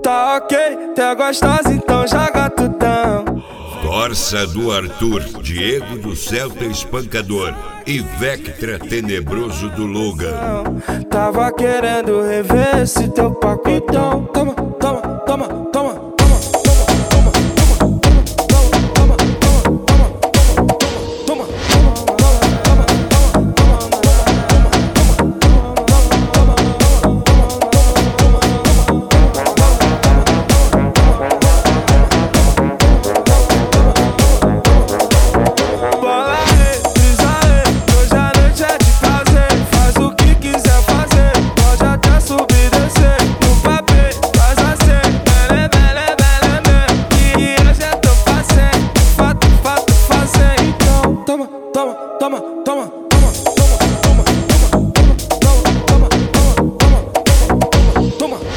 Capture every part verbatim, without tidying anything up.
Tá ok, tá gostosa, então joga tudão. Corsa do Arthur, Diego do Celta Espancador e Vectra Tenebroso do Logan. Tava querendo rever esse teu pacotão. Toma, toma, toma, toma. Toma, toma, toma, toma, toma, toma, toma,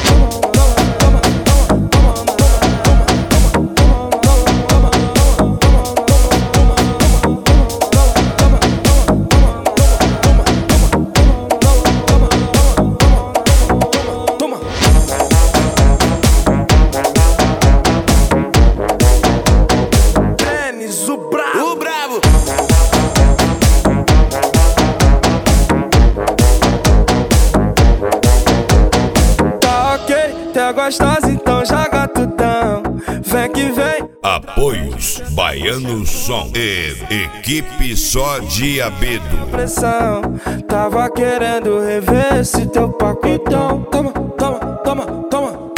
Tênis, o brabo, o brabo. Tá gostosa, então joga tudão. Vem que vem. Apoios Baiano Som e Equipe Só Diabedo. Pressão, tava querendo rever esse teu pacotão. Toma, toma, toma, toma.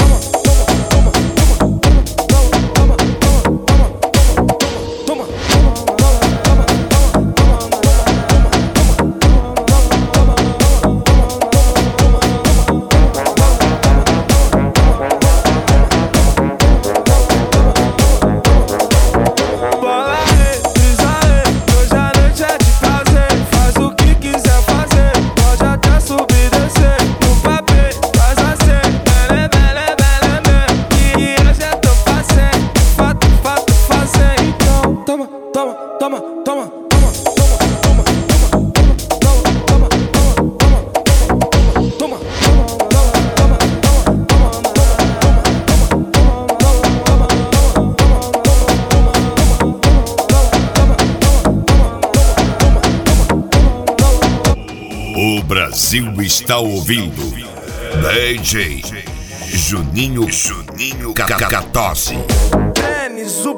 Toma, toma, toma, toma, toma, toma, toma, toma, toma, O Brasil está ouvindo D J Juninho Juninho Cacatosse. Tênis,